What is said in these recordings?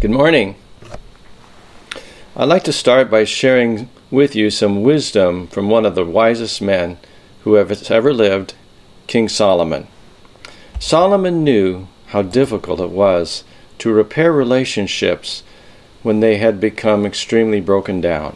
Good morning. I'd like to start by sharing with you some wisdom from one of the wisest men who has ever lived, King Solomon. Solomon knew how difficult it was to repair relationships when they had become extremely broken down.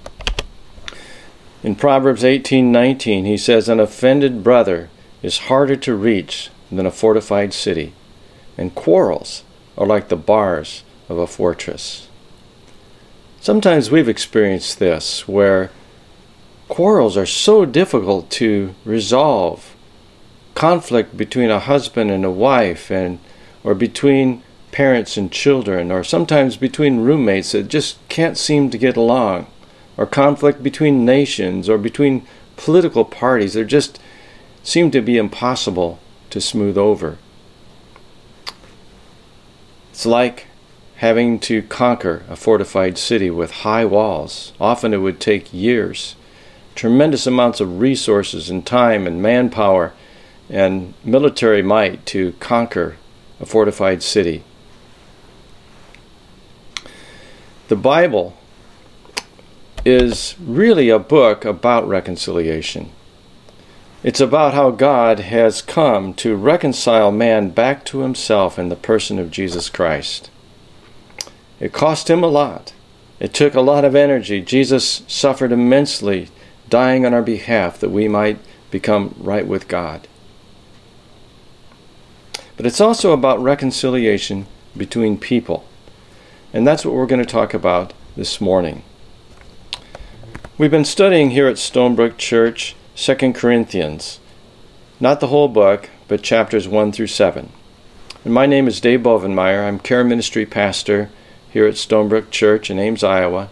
In Proverbs 18:19, he says, "An offended brother is harder to reach than a fortified city, and quarrels are like the bars of a fortress." Sometimes we've experienced this, where quarrels are so difficult to resolve. Conflict between a husband and a wife, or between parents and children, or sometimes between roommates that just can't seem to get along, or conflict between nations, or between political parties that just seem to be impossible to smooth over. It's like having to conquer a fortified city with high walls. Often it would take years, tremendous amounts of resources and time and manpower and military might to conquer a fortified city. The Bible is really a book about reconciliation. It's about how God has come to reconcile man back to himself in the person of Jesus Christ. It cost him a lot. It took a lot of energy. Jesus suffered immensely, dying on our behalf that we might become right with God. But it's also about reconciliation between people. And that's what we're going to talk about this morning. We've been studying here at Stonebrook Church 2 Corinthians. Not the whole book, but chapters 1 through 7. And my name is Dave Bovenmeyer. I'm care ministry pastor here at Stonebrook Church in Ames, Iowa.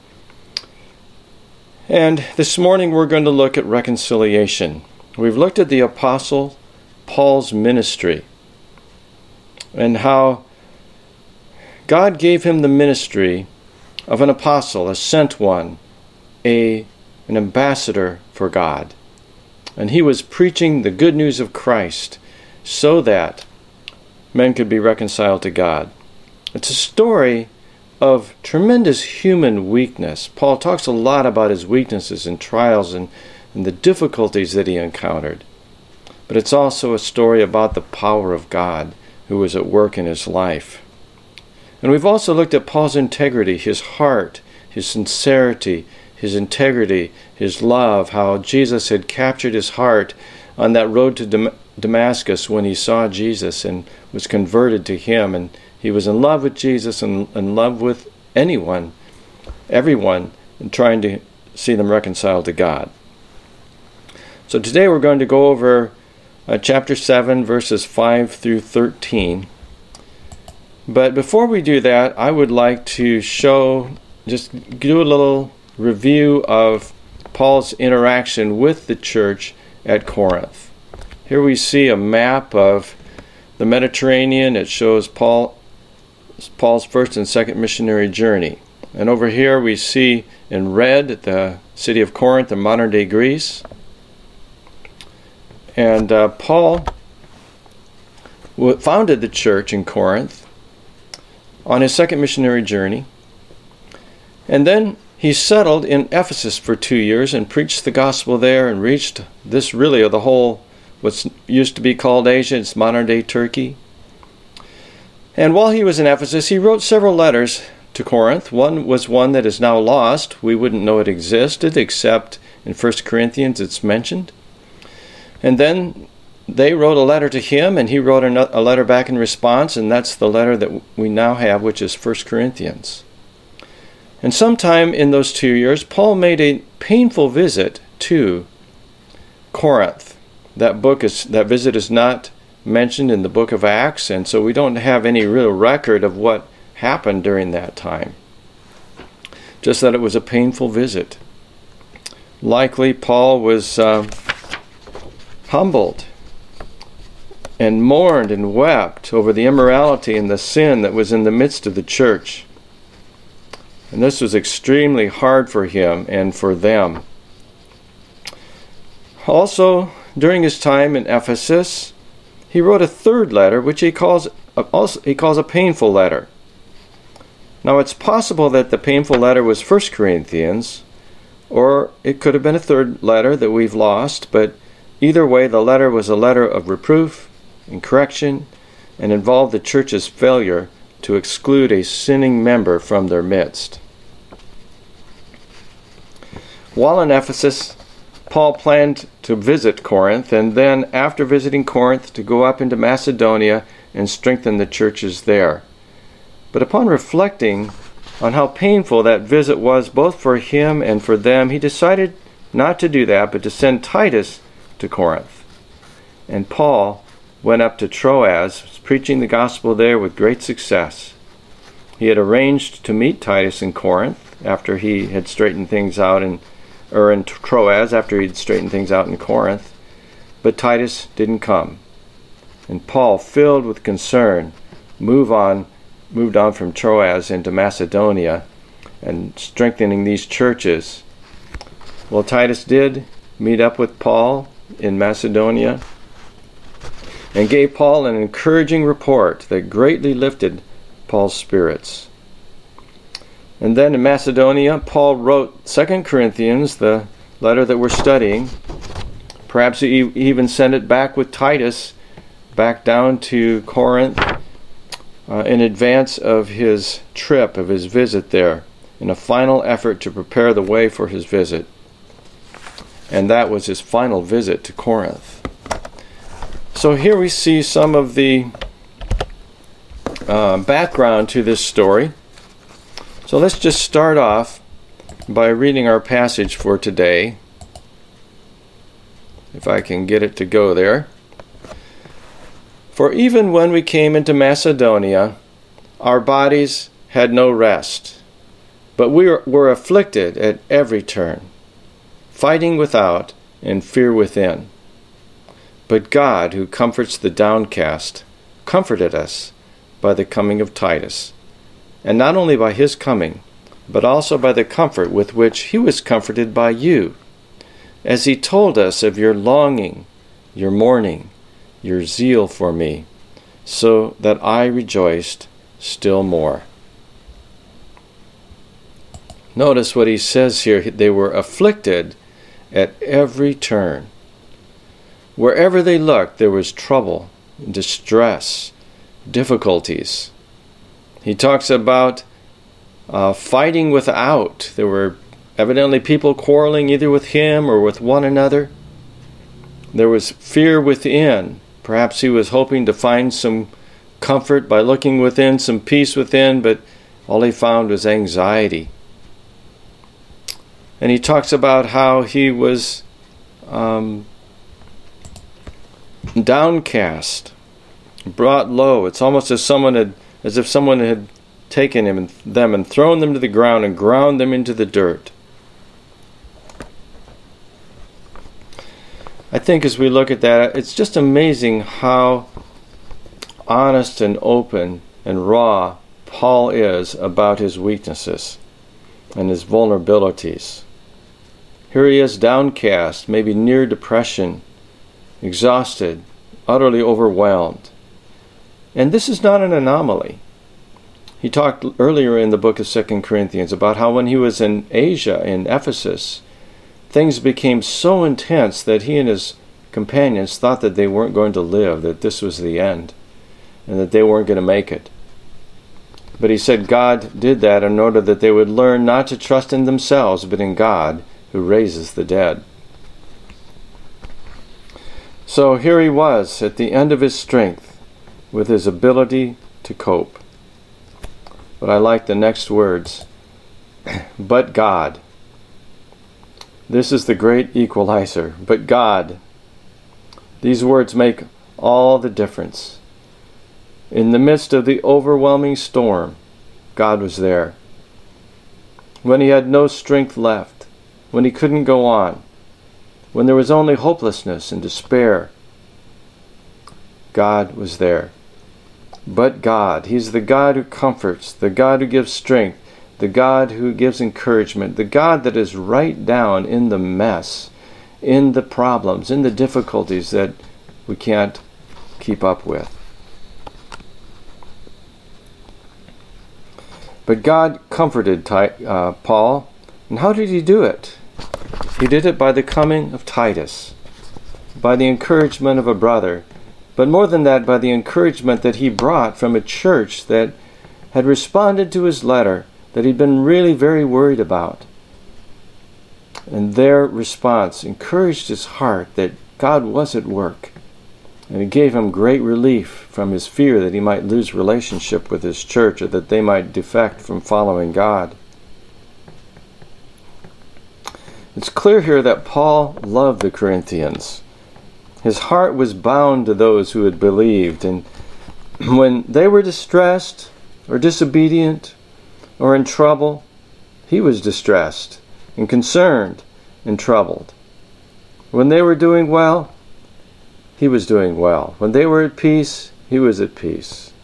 And this morning we're going to look at reconciliation. We've looked at the Apostle Paul's ministry and how God gave him the ministry of an apostle, a sent one, an ambassador for God. And he was preaching the good news of Christ so that men could be reconciled to God. It's a story of tremendous human weakness. Paul talks a lot about his weaknesses and trials and the difficulties that he encountered. But it's also a story about the power of God who was at work in his life. And we've also looked at Paul's integrity, his heart, his sincerity, his integrity, his love, how Jesus had captured his heart on that road to Damascus when he saw Jesus and was converted to him. And he was in love with Jesus and in love with everyone, and trying to see them reconciled to God. So today we're going to go over chapter 7, verses 5 through 13. But before we do that, I would like to just do a little review of Paul's interaction with the church at Corinth. Here we see a map of the Mediterranean. It shows Paul's first and second missionary journey. And over here we see in red the city of Corinth in modern-day Greece. And Paul founded the church in Corinth on his second missionary journey. And then he settled in Ephesus for 2 years and preached the gospel there and reached this really of the whole, what's used to be called Asia. It's modern-day Turkey. And while he was in Ephesus, he wrote several letters to Corinth. One was one that is now lost. We wouldn't know it existed, except in 1 Corinthians it's mentioned. And then they wrote a letter to him, and he wrote a letter back in response, and that's the letter that we now have, which is 1 Corinthians. And sometime in those 2 years, Paul made a painful visit to Corinth. That visit is not mentioned in the book of Acts, and so we don't have any real record of what happened during that time. Just that it was a painful visit. Likely Paul was humbled and mourned and wept over the immorality and the sin that was in the midst of the church. And this was extremely hard for him and for them. Also, during his time in Ephesus, he wrote a third letter, which he calls a painful letter. Now, it's possible that the painful letter was 1 Corinthians, or it could have been a third letter that we've lost, but either way, the letter was a letter of reproof and correction and involved the church's failure to exclude a sinning member from their midst. While in Ephesus, Paul planned to visit Corinth, and then after visiting Corinth, to go up into Macedonia and strengthen the churches there. But upon reflecting on how painful that visit was both for him and for them, he decided not to do that, but to send Titus to Corinth. And Paul went up to Troas, preaching the gospel there with great success. He had arranged to meet Titus in Corinth after he had straightened things out in Troas after he'd straightened things out in Corinth, but Titus didn't come. And Paul, filled with concern, moved on from Troas into Macedonia and strengthening these churches. Well, Titus did meet up with Paul in Macedonia and gave Paul an encouraging report that greatly lifted Paul's spirits. And then in Macedonia, Paul wrote 2 Corinthians, the letter that we're studying. Perhaps he even sent it back with Titus back down to Corinth in advance of his trip, of his visit there, in a final effort to prepare the way for his visit. And that was his final visit to Corinth. So here we see some of the background to this story. So let's just start off by reading our passage for today, if I can get it to go there. For even when we came into Macedonia, our bodies had no rest, but we were afflicted at every turn, fighting without and fear within. But God, who comforts the downcast, comforted us by the coming of Titus, and not only by his coming, but also by the comfort with which he was comforted by you, as he told us of your longing, your mourning, your zeal for me, so that I rejoiced still more. Notice what he says here. They were afflicted at every turn. Wherever they looked, there was trouble, distress, difficulties. He talks about fighting without. There were evidently people quarreling either with him or with one another. There was fear within. Perhaps he was hoping to find some comfort by looking within, some peace within, but all he found was anxiety. And he talks about how he was downcast, brought low. It's almost as if someone had taken them and thrown them to the ground and ground them into the dirt. I think as we look at that, it's just amazing how honest and open and raw Paul is about his weaknesses and his vulnerabilities. Here he is downcast, maybe near depression, exhausted, utterly overwhelmed. And this is not an anomaly. He talked earlier in the book of 2 Corinthians about how when he was in Asia, in Ephesus, things became so intense that he and his companions thought that they weren't going to live, that this was the end, and that they weren't going to make it. But he said God did that in order that they would learn not to trust in themselves, but in God, who raises the dead. So here he was, at the end of his strength, with his ability to cope. But I like the next words, but God. This is the great equalizer, but God. These words make all the difference. In the midst of the overwhelming storm, God was there. When he had no strength left, when he couldn't go on, when there was only hopelessness and despair, God was there. But God, he's the God who comforts, the God who gives strength, the God who gives encouragement, the God that is right down in the mess, in the problems, in the difficulties that we can't keep up with. But God comforted Paul. And how did he do it? He did it by the coming of Titus, by the encouragement of a brother, but more than that, by the encouragement that he brought from a church that had responded to his letter that he'd been really very worried about. And their response encouraged his heart that God was at work. And it gave him great relief from his fear that he might lose relationship with his church or that they might defect from following God. It's clear here that Paul loved the Corinthians. His heart was bound to those who had believed, and when they were distressed or disobedient or in trouble, he was distressed and concerned and troubled. When they were doing well, he was doing well. When they were at peace, he was at peace.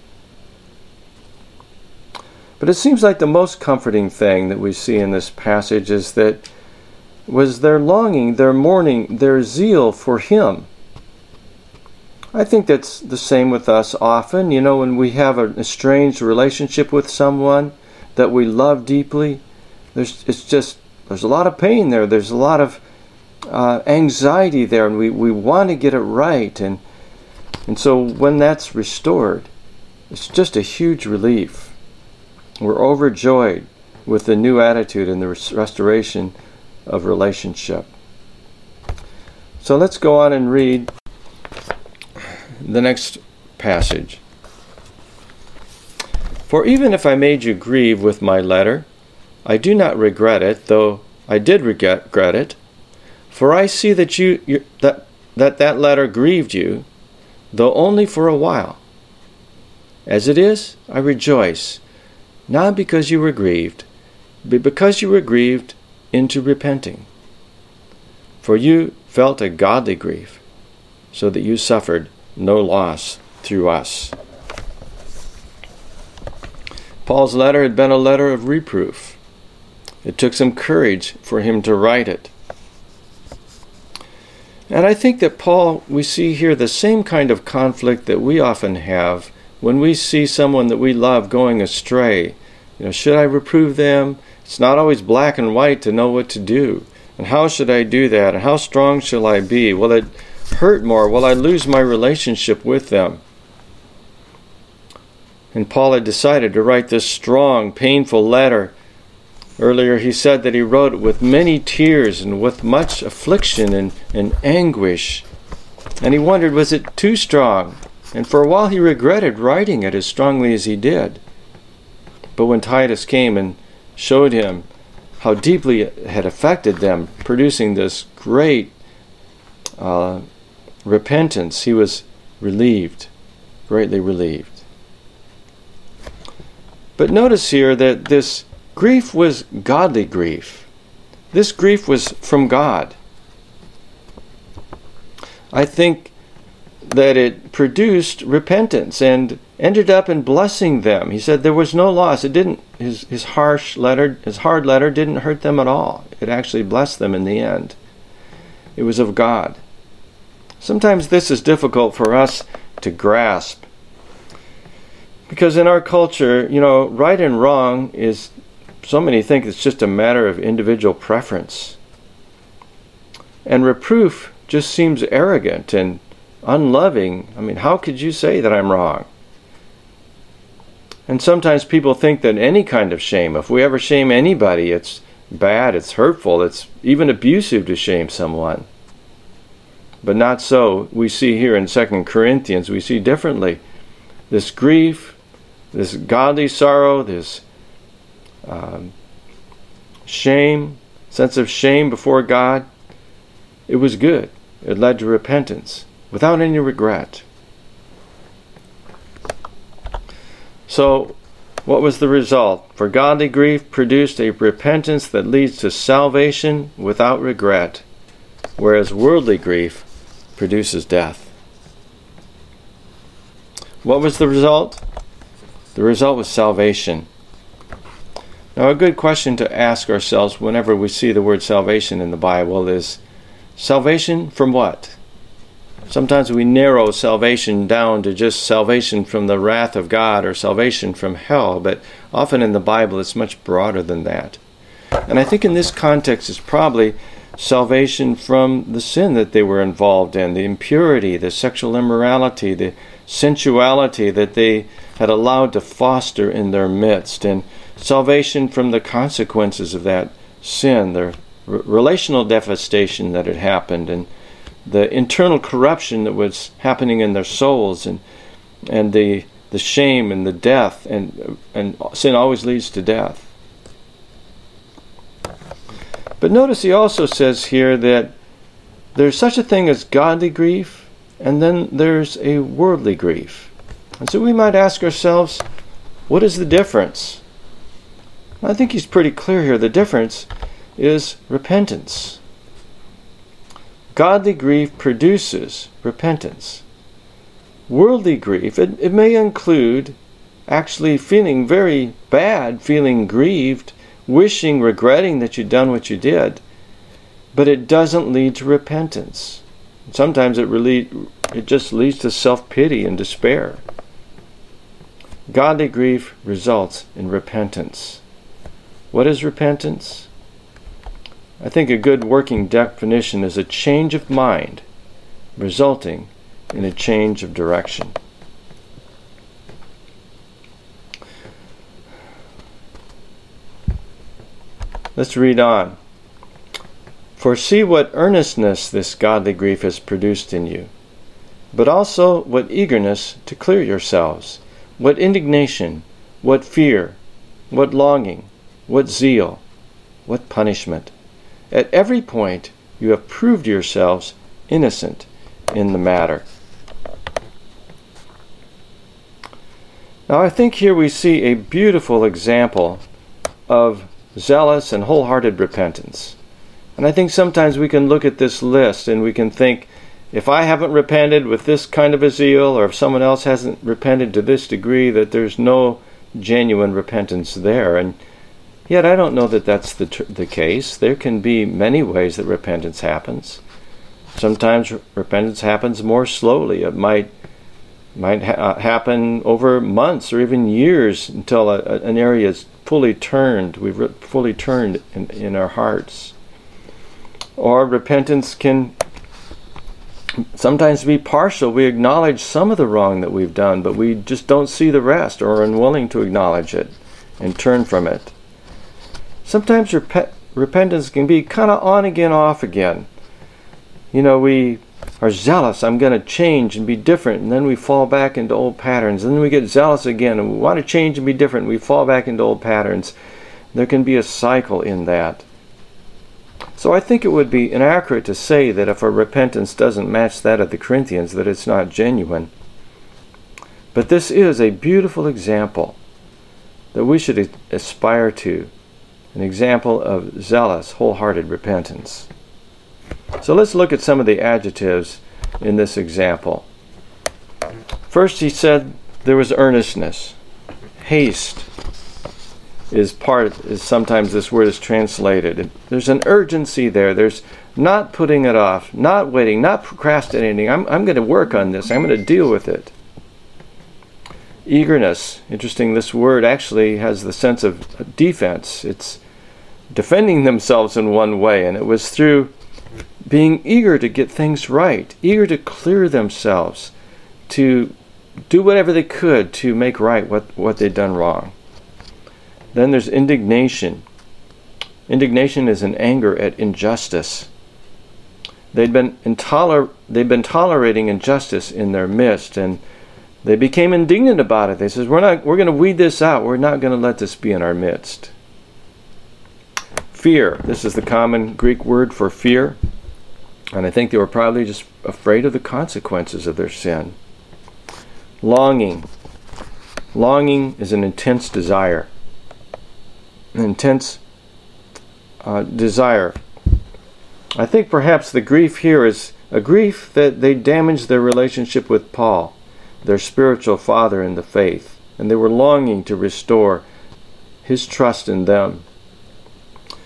But it seems like the most comforting thing that we see in this passage is that was their longing, their mourning, their zeal for him. I think that's the same with us often. You know, when we have an estranged relationship with someone that we love deeply, there's a lot of pain there. There's a lot of anxiety there, and we want to get it right. And so when that's restored, it's just a huge relief. We're overjoyed with the new attitude and the restoration of relationship. So let's go on and read the next passage. For even if I made you grieve with my letter, I do not regret it, though I did regret it. For I see that that letter grieved you, though only for a while. As it is, I rejoice, not because you were grieved, but because you were grieved into repenting. For you felt a godly grief, so that you suffered no loss through us. Paul's letter had been a letter of reproof. It took some courage for him to write it. And I think that we see here the same kind of conflict that we often have when we see someone that we love going astray. You know, should I reprove them? It's not always black and white to know what to do. And how should I do that? And how strong shall I be? Will it hurt more? Will I lose my relationship with them? And Paul had decided to write this strong, painful letter. Earlier he said that he wrote it with many tears and with much affliction and anguish. And he wondered, was it too strong? And for a while he regretted writing it as strongly as he did. But when Titus came and showed him how deeply it had affected them, producing this great repentance, he was relieved, greatly relieved. But notice here that this grief was godly grief. This grief was from God. I think that it produced repentance and ended up in blessing them. He said there was no loss. It didn't. His hard letter didn't hurt them at all. It actually blessed them in the end. It was of God. Sometimes this is difficult for us to grasp, because in our culture, you know, right and wrong is, so many think it's just a matter of individual preference. And reproof just seems arrogant and unloving. I mean, how could you say that I'm wrong? And sometimes people think that any kind of shame, if we ever shame anybody, it's bad, it's hurtful, it's even abusive to shame someone. But not so. We see here in 2 Corinthians, we see differently. This grief, this godly sorrow, this shame, sense of shame before God, it was good. It led to repentance without any regret. So, what was the result? For godly grief produced a repentance that leads to salvation without regret, whereas worldly grief produces death. What was the result? The result was salvation. Now, a good question to ask ourselves whenever we see the word salvation in the Bible is, salvation from what? Sometimes we narrow salvation down to just salvation from the wrath of God or salvation from hell, but often in the Bible it's much broader than that. And I think in this context it's probably salvation from the sin that they were involved in, the impurity, the sexual immorality, the sensuality that they had allowed to foster in their midst, and salvation from the consequences of that sin, the relational devastation that had happened, and the internal corruption that was happening in their souls, and the shame and the death, and sin always leads to death. But notice he also says here that there's such a thing as godly grief, and then there's a worldly grief. And so we might ask ourselves, what is the difference? I think he's pretty clear here. The difference is repentance. Godly grief produces repentance. Worldly grief, it may include actually feeling very bad, feeling grieved, wishing, regretting that you'd done what you did, but it doesn't lead to repentance. Sometimes it just leads to self-pity and despair. Godly grief results in repentance. What is repentance? I think a good working definition is a change of mind resulting in a change of direction. Let's read on. For see what earnestness this godly grief has produced in you, but also what eagerness to clear yourselves, what indignation, what fear, what longing, what zeal, what punishment. At every point you have proved yourselves innocent in the matter. Now I think here we see a beautiful example of zealous and wholehearted repentance. And I think sometimes we can look at this list and we can think, if I haven't repented with this kind of a zeal, or if someone else hasn't repented to this degree, that there's no genuine repentance there. And yet I don't know that that's the case. There can be many ways that repentance happens. Sometimes repentance happens more slowly. It might happen over months or even years until an area is fully turned. We've fully turned in our hearts. Or repentance can sometimes be partial. We acknowledge some of the wrong that we've done, but we just don't see the rest, or are unwilling to acknowledge it and turn from it. Sometimes repentance can be kind of on again, off again. You know, we are zealous, I'm going to change and be different, and then we fall back into old patterns. And then we get zealous again, and we want to change and be different, and we fall back into old patterns. There can be a cycle in that. So I think it would be inaccurate to say that if our repentance doesn't match that of the Corinthians, that it's not genuine. But this is a beautiful example that we should aspire to, an example of zealous, wholehearted repentance. So let's look at some of the adjectives in this example. First, he said there was earnestness. Haste is sometimes this word is translated. There's an urgency there. There's not putting it off, not waiting, not procrastinating. I'm going to work on this. I'm going to deal with it. Eagerness. Interesting, this word actually has the sense of defense. It's defending themselves in one way, and it was through being eager to get things right, eager to clear themselves, to do whatever they could to make right what they'd done wrong. Then there's indignation. Indignation is an anger at injustice. They'd been tolerating injustice in their midst, and they became indignant about it. They said, we're going to weed this out. We're not going to let this be in our midst. Fear. This is the common Greek word for fear. And I think they were probably just afraid of the consequences of their sin. Longing. Longing is an intense desire. An intense desire. I think perhaps the grief here is a grief that they damaged their relationship with Paul, their spiritual father in the faith, and they were longing to restore his trust in them.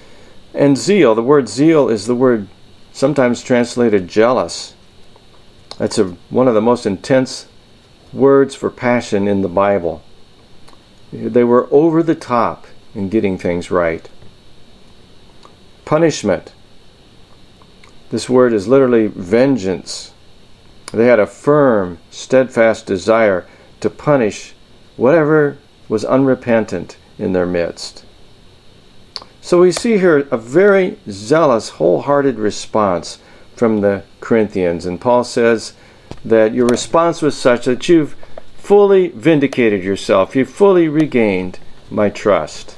And zeal, the word zeal is the word sometimes translated jealous. That's one of the most intense words for passion in the Bible. They were over the top in getting things right. Punishment. This word is literally vengeance. They had a firm, steadfast desire to punish whatever was unrepentant in their midst. So we see here a very zealous, wholehearted response from the Corinthians. And Paul says that your response was such that you've fully vindicated yourself. You've fully regained my trust.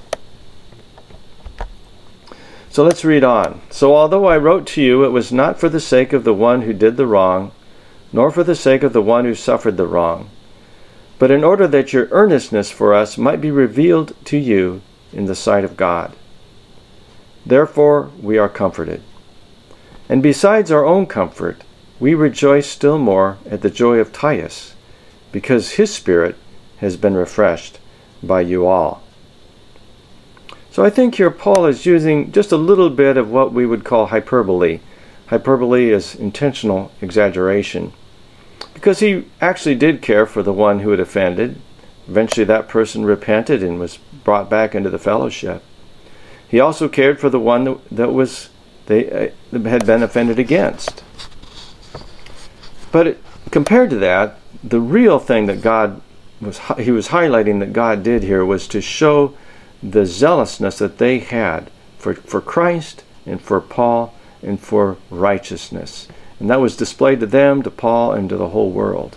So let's read on. So although I wrote to you, it was not for the sake of the one who did the wrong, nor for the sake of the one who suffered the wrong, but in order that your earnestness for us might be revealed to you in the sight of God. Therefore we are comforted. And besides our own comfort, we rejoice still more at the joy of Titus, because his spirit has been refreshed by you all. So I think here Paul is using just a little bit of what we would call hyperbole. Hyperbole is intentional exaggeration, because he actually did care for the one who had offended. Eventually that person repented and was brought back into the fellowship. He also cared for the one that had been offended against. But compared to that, the real thing that he was highlighting that God did here was to show the zealousness that they had for Christ and for Paul and for righteousness. And that was displayed to them, to Paul, and to the whole world.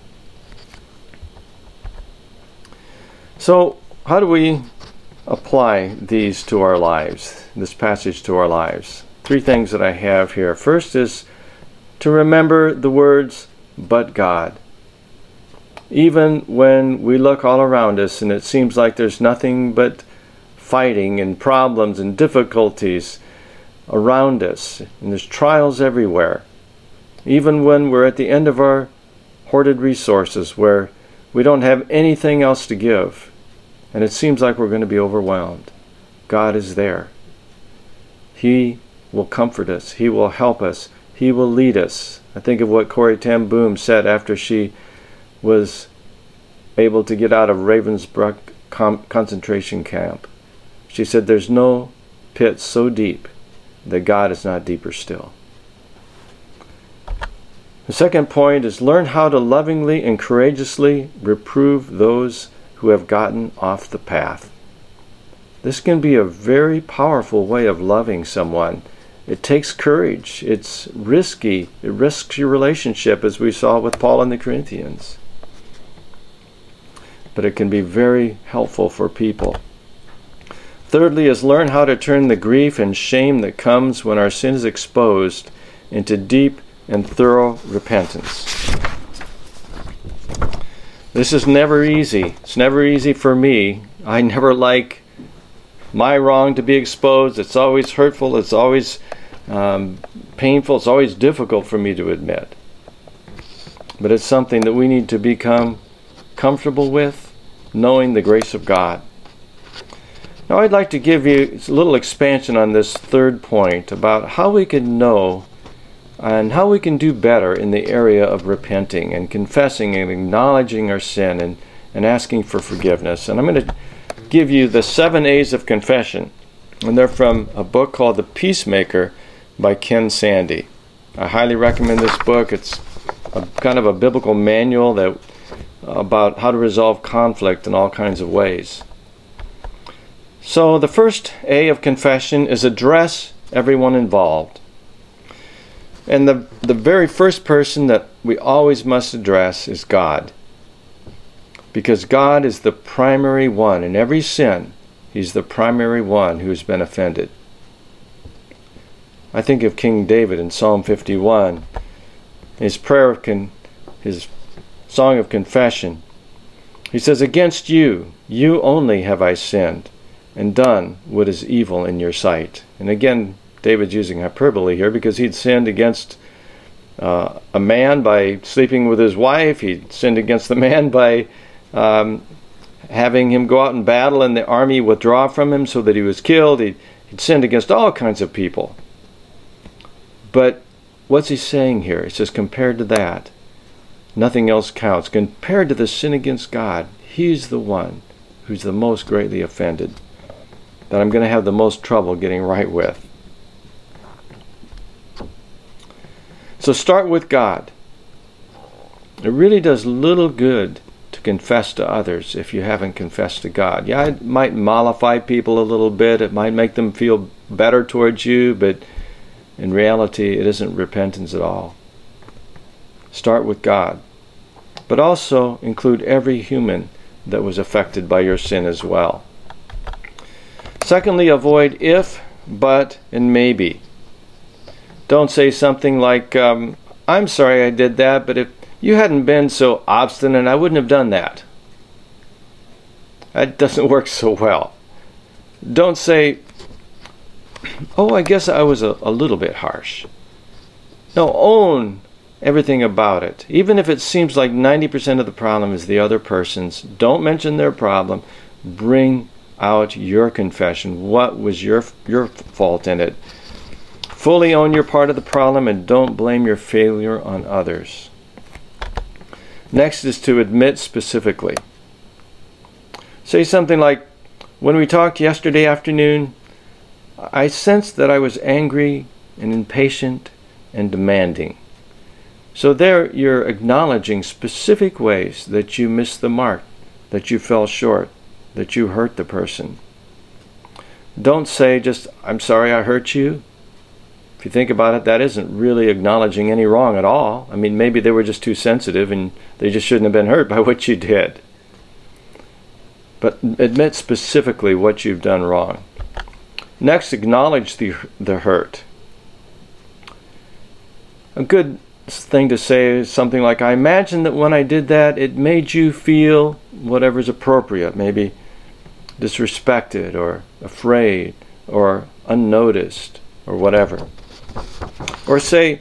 So, how do we apply these to our lives, this passage to our lives? 3 things that I have here. First is to remember the words, but God. Even when we look all around us and it seems like there's nothing but fighting and problems and difficulties around us, and there's trials everywhere, even when we're at the end of our hoarded resources, where we don't have anything else to give, and it seems like we're going to be overwhelmed, God is there. He will comfort us. He will help us. He will lead us. I think of what Corrie ten Boom said after she was able to get out of Ravensbrück concentration camp. She said, there's no pit so deep that God is not deeper still. The second point is learn how to lovingly and courageously reprove those who have gotten off the path. This can be a very powerful way of loving someone. It takes courage. It's risky. It risks your relationship, as we saw with Paul and the Corinthians. But it can be very helpful for people. Thirdly is learn how to turn the grief and shame that comes when our sin is exposed into deep and thorough repentance. This is never easy. It's never easy for me. I never like my wrong to be exposed. It's always hurtful. It's always painful. It's always difficult for me to admit. But it's something that we need to become comfortable with, knowing the grace of God. Now I'd like to give you a little expansion on this third point about how we can know and how we can do better in the area of repenting and confessing and acknowledging our sin and asking for forgiveness. And I'm going to give you the 7 A's of confession. And they're from a book called The Peacemaker by Ken Sande. I highly recommend this book. It's kind of a biblical manual about how to resolve conflict in all kinds of ways. So the first A of confession is address everyone involved. And the very first person that we always must address is God. Because God is the primary one. In every sin, He's the primary one who's been offended. I think of King David in Psalm 51. His his song of confession. He says, against you, you only have I sinned, and done what is evil in your sight. And again, David's using hyperbole here because he'd sinned against a man by sleeping with his wife. He'd sinned against the man by having him go out in battle and the army withdraw from him so that he was killed. He'd sinned against all kinds of people. But what's he saying here? He says, compared to that, nothing else counts. Compared to the sin against God, he's the one who's the most greatly offended, that I'm going to have the most trouble getting right with. So start with God. It really does little good to confess to others if you haven't confessed to God. Yeah, it might mollify people a little bit. It might make them feel better towards you, but in reality, it isn't repentance at all. Start with God. But also include every human that was affected by your sin as well. Secondly, avoid if, but, and maybe. Don't say something like, I'm sorry I did that, but if you hadn't been so obstinate, I wouldn't have done that. That doesn't work so well. Don't say, oh, I guess I was a little bit harsh. No, own everything about it. Even if it seems like 90% of the problem is the other person's, don't mention their problem. Bring out your confession. What was your fault in it? Fully own your part of the problem and don't blame your failure on others. Next is to admit specifically. Say something like, when we talked yesterday afternoon, I sensed that I was angry and impatient and demanding. So there you're acknowledging specific ways that you missed the mark, that you fell short, that you hurt the person. Don't say just, I'm sorry I hurt you. If you think about it, that isn't really acknowledging any wrong at all. I mean, maybe they were just too sensitive and they just shouldn't have been hurt by what you did. But admit specifically what you've done wrong. Next, acknowledge the hurt. A good thing to say is something like, I imagine that when I did that, it made you feel whatever's appropriate, maybe disrespected or afraid or unnoticed or whatever. Or say,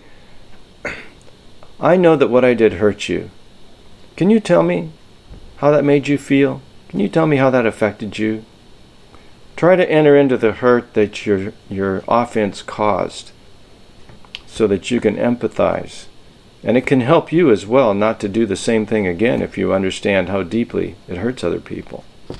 I know that what I did hurt you. Can you tell me how that made you feel? Can you tell me how that affected you? Try to enter into the hurt that your offense caused so that you can empathize. And it can help you as well not to do the same thing again if you understand how deeply it hurts other people.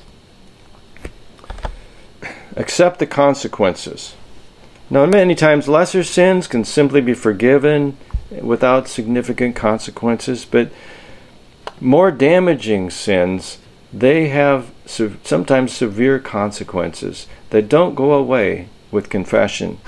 Accept the consequences. Now, many times lesser sins can simply be forgiven without significant consequences, but more damaging sins, they have sometimes severe consequences that don't go away with confession.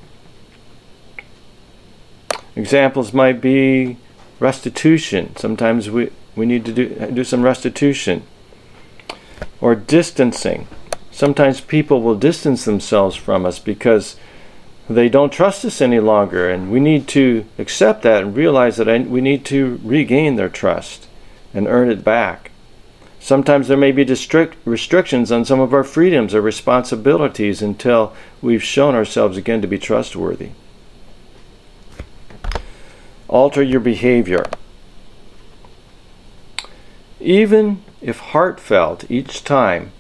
Examples might be restitution. Sometimes we need to do some restitution. Or distancing. Sometimes people will distance themselves from us because they don't trust us any longer, and we need to accept that and realize that we need to regain their trust and earn it back. Sometimes there may be restrictions on some of our freedoms or responsibilities until we've shown ourselves again to be trustworthy. Alter your behavior. Even if heartfelt each time,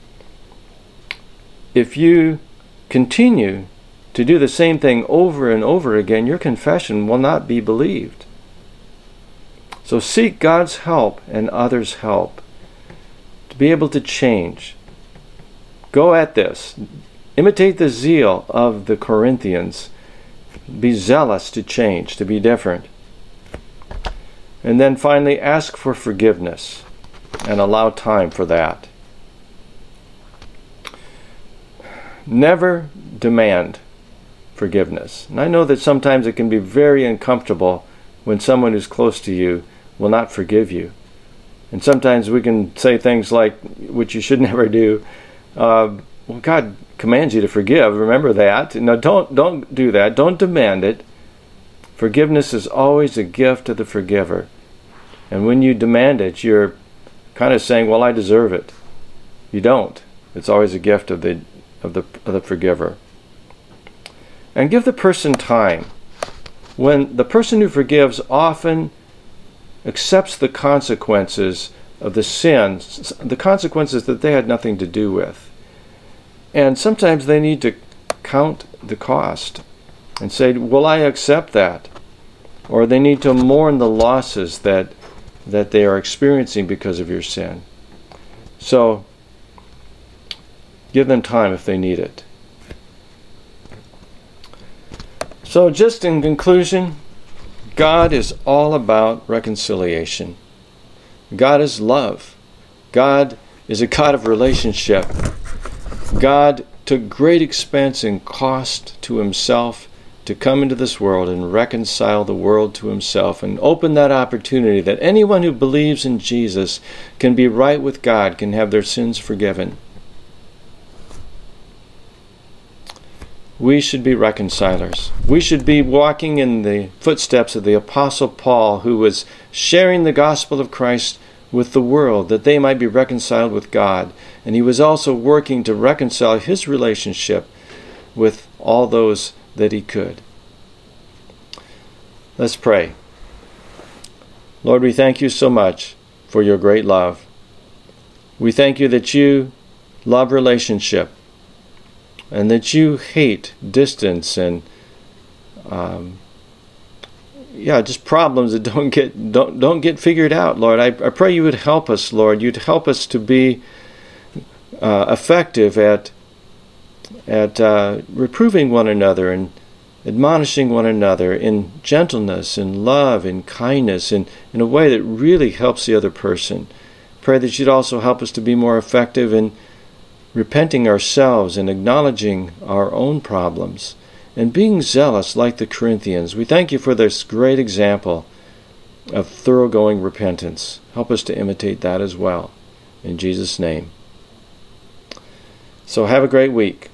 if you continue to do the same thing over and over again, your confession will not be believed. So seek God's help and others' help to be able to change. Go at this. Imitate the zeal of the Corinthians. Be zealous to change, to be different. And then finally, ask for forgiveness and allow time for that. Never demand forgiveness. And I know that sometimes it can be very uncomfortable when someone who's close to you will not forgive you. And sometimes we can say things like, which you should never do, well, God commands you to forgive. Remember that. No, don't do that. Don't demand it. Forgiveness is always a gift to the forgiver. And when you demand it, you're kind of saying, well, I deserve it. You don't. It's always a gift of the forgiver. And give the person time. When the person who forgives often accepts the consequences of the sins, the consequences that they had nothing to do with. And sometimes they need to count the cost and say, will I accept that? or they need to mourn the losses that they are experiencing because of your sin. So, give them time if they need it. So, just in conclusion, God is all about reconciliation. God is love. God is a God of relationship. God took great expense and cost to himself to come into this world and reconcile the world to himself and open that opportunity that anyone who believes in Jesus can be right with God, can have their sins forgiven. We should be reconcilers. We should be walking in the footsteps of the Apostle Paul, who was sharing the gospel of Christ with the world, that they might be reconciled with God. And he was also working to reconcile his relationship with all those that he could. Let's pray. Lord, we thank you so much for your great love. We thank you that you love relationship and that you hate distance and just problems that don't get figured out, Lord. I pray you would help us, Lord. You'd help us to be effective at reproving one another and admonishing one another in gentleness and love and kindness and in a way that really helps the other person. Pray that you'd also help us to be more effective in repenting ourselves and acknowledging our own problems and being zealous like the Corinthians. We thank you for this great example of thoroughgoing repentance. Help us to imitate that as well. In Jesus' name. So have a great week.